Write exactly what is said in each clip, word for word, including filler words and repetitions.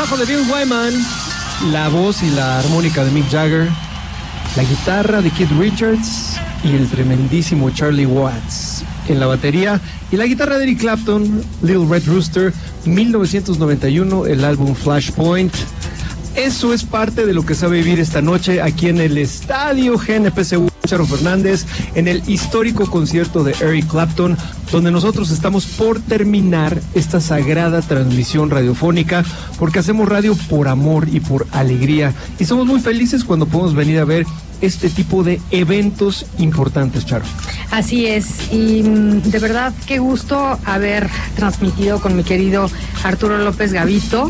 bajo de Bill Wyman, la voz y la armónica de Mick Jagger, la guitarra de Keith Richards y el tremendísimo Charlie Watts en la batería, y la guitarra de Eric Clapton, Little Red Rooster, mil novecientos noventa y uno, el álbum Flashpoint. Eso es parte de lo que se va a vivir esta noche aquí en el Estadio G N P C U Charo Fernández, en el histórico concierto de Eric Clapton, donde nosotros estamos por terminar esta sagrada transmisión radiofónica, porque hacemos radio por amor y por alegría, y somos muy felices cuando podemos venir a ver este tipo de eventos importantes, Charo. Así es, y de verdad qué gusto haber transmitido con mi querido Arturo López Gavito,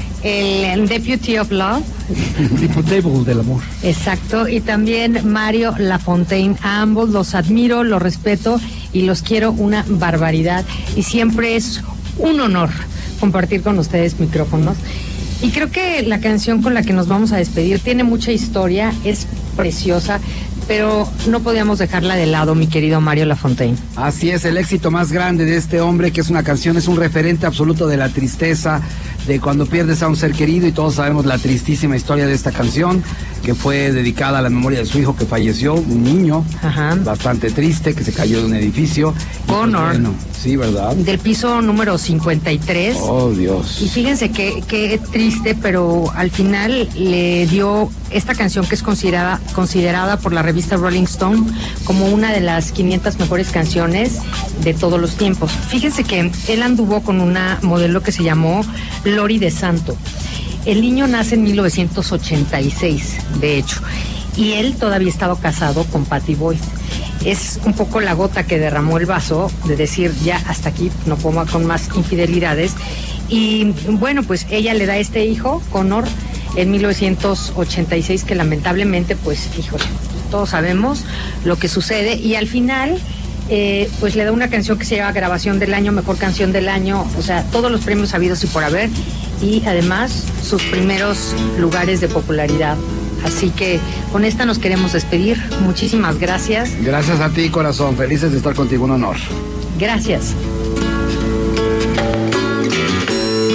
el Deputy of Love. Diputable del amor. Exacto, y también Mario Lafontaine. A ambos los admiro, los respeto y los quiero una barbaridad. Y siempre es un honor compartir con ustedes micrófonos. Y creo que la canción con la que nos vamos a despedir tiene mucha historia, es preciosa, pero no podíamos dejarla de lado, mi querido Mario Lafontaine. Así es, el éxito más grande de este hombre, que es una canción, es un referente absoluto de la tristeza, de cuando pierdes a un ser querido, y todos sabemos la tristísima historia de esta canción, que fue dedicada a la memoria de su hijo que falleció, un niño. Ajá. Bastante triste, que se cayó de un edificio. Connor. Pues, bueno, sí, ¿verdad? Del piso número cincuenta y tres. Oh, Dios. Y fíjense qué qué triste, pero al final le dio esta canción, que es considerada, considerada por la revista Rolling Stone como una de las quinientas mejores canciones de todos los tiempos. Fíjense que él anduvo con una modelo que se llamó Lori De Santo. El niño nace en mil novecientos ochenta y seis, de hecho, y él todavía estaba casado con Patty Boyd. Es un poco la gota que derramó el vaso, de decir, ya hasta aquí, no puedo con más infidelidades. Y bueno, pues ella le da este hijo, Connor, en mil novecientos ochenta y seis, que lamentablemente, pues, híjole, todos sabemos lo que sucede, y al final, eh, pues le da una canción que se llama Grabación del Año, Mejor Canción del Año, o sea, todos los premios habidos y por haber, y además sus primeros lugares de popularidad. Así que con esta nos queremos despedir. Muchísimas gracias. Gracias a ti, corazón. Felices de estar contigo, un honor. Gracias.